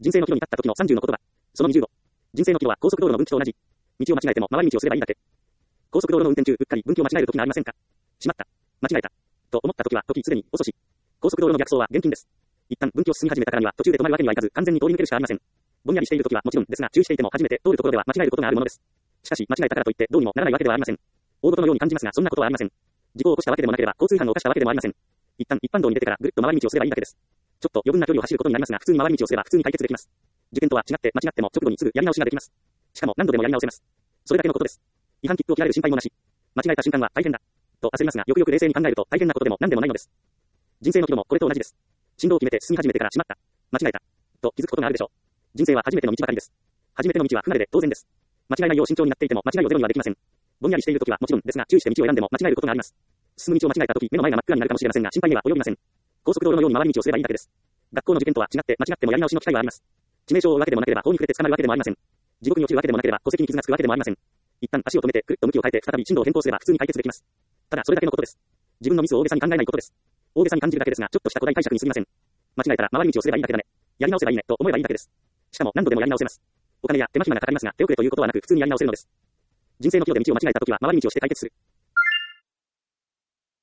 人生の岐路に立った時の30の言葉。その20語。人生の岐路は高速道路の分岐と同じ。道を間違えても回り道をすればいいだけ。高速道路の運転中、うっかり分岐を間違える時がありませんか？しまった。間違えた。と思った時は、時すでに遅し。高速道路の逆走は厳禁です。一旦分岐を進み始めたからには途中で止まるわけにはいかず、完全に通り抜けるしかありません。ぼんやりしている時はもちろんですが、注意していても初めて通るところでは間違えることがあるものです。しかし、間違えたからといってどうにもならないわけではありません。大事のように感じますが、そんなことはありません。事故を起こしたわけでもなければ、交通違反を犯したわけでもありません。一旦一般道に出てからぐるっと回り道をすればいいだけです。ちょっと余分な距離を走ることになりますが、普通に回り道をすれば普通に解決できます。受験とは違って間違っても直後にすぐやり直しができます。しかも何度でもやり直せます。それだけのことです。違反切符を切られる心配もなし。間違えた瞬間は大変だ。と焦りますが、よくよく冷静に考えると大変なことでも何でもないのです。人生の岐路もこれと同じです。進路を決めて進み始めてからしまった。間違えた。と気づくことがあるでしょう。人生は初めての道ばかりです。初めての道は不慣れで当然です。間違えないよう慎重になっていても間違いをゼロにはできません。ぼんやりしているときはもちろんですが、注意して道を選んでも間違えることがあります。進む道を間違えたとき、目の前が真っ暗になるかもしれませんが、心配には及びません。高速道路のように回り道をすればいいだけです。学校の受験とは違って間違ってもやり直しの機会はあります。致命傷を負うわけでもなければ法に触れて捕まるわけでもありません。地獄に落ちるわけでもなければ戸籍に傷がつくわけでもありません。一旦足を止めてくるっと向きを変えて再び進路を変更すれば普通に解決できます。ただそれだけのことです。自分のミスを大げさに考えないことです。大げさに感じるだけですが、ちょっとした古代解釈に過ぎません。間違えたら回り道をすればいいだけだね。やり直せばいいねと思えばいいだけです。しかも何度でもやり直せます。お金や手間暇がかかりますが、手遅れということはなく普通にやり直せるのです。人生の岐路で道を間違えたときは回り道をして解決する。